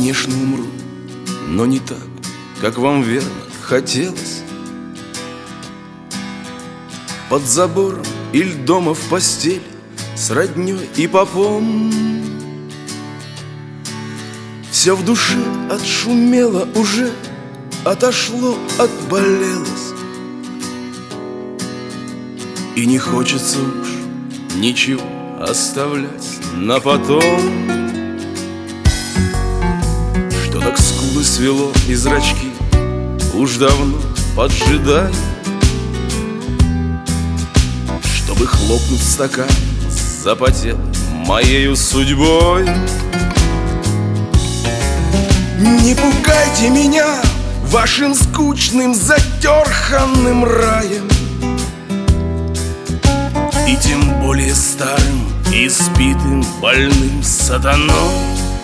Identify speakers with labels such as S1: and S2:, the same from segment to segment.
S1: конечно, умру, но не так, как вам верно хотелось. Под забором или дома в постели с роднёй и попом. Все в душе отшумело уже, отошло, отболелось. И не хочется уж ничего оставлять на потом. Что так скулы свело и зрачки уж давно поджидали, чтобы хлопнуть стакан запотел моею судьбой. Не пугайте меня вашим скучным затерханным раем, и тем более старым, избитым, больным сатаной.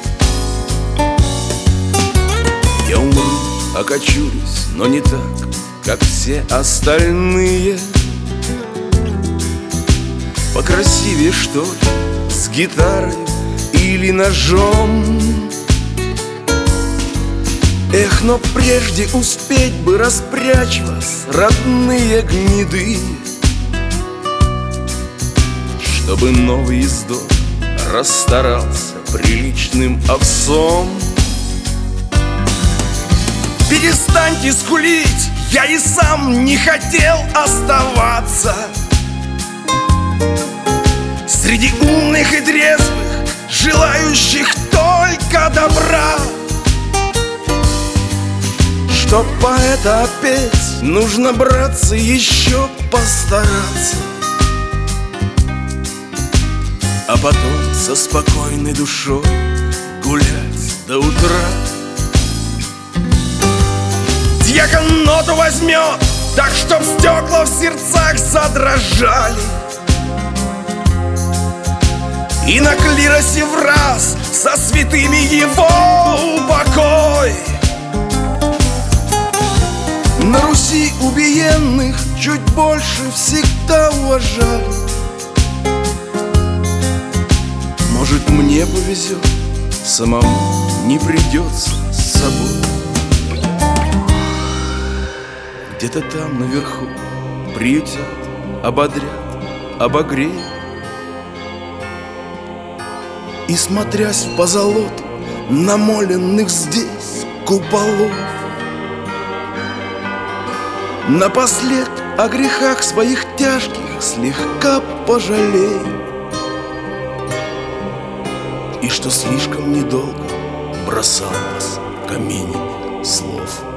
S1: Я умру, окочурюсь, но не так, как все остальные. Покрасивее, что ли, с гитарой или ножом. Эх, но прежде успеть бы распрячь вас, родные гниды, чтобы новый ездок расстарался приличным овсом. Перестаньте скулить, я и сам не хотел оставаться среди умных и трезвых, желающих только добра. Чтоб поэта петь, нужно браться, еще постараться, а потом со спокойной душой гулять до утра. Дьякон ноту возьмет, так чтоб стекла в сердцах задрожали, и на клиросе враз со святыми его упокой. На Руси убиенных чуть больше всегда уважали. Может, мне повезет, самому не придется с собой. Где-то там наверху приютят, ободрят, обогреют. И смотрясь в позолоту намоленных здесь куполов, напослед о грехах своих тяжких слегка пожалею, и что слишком недолго бросал вас каменьями слов.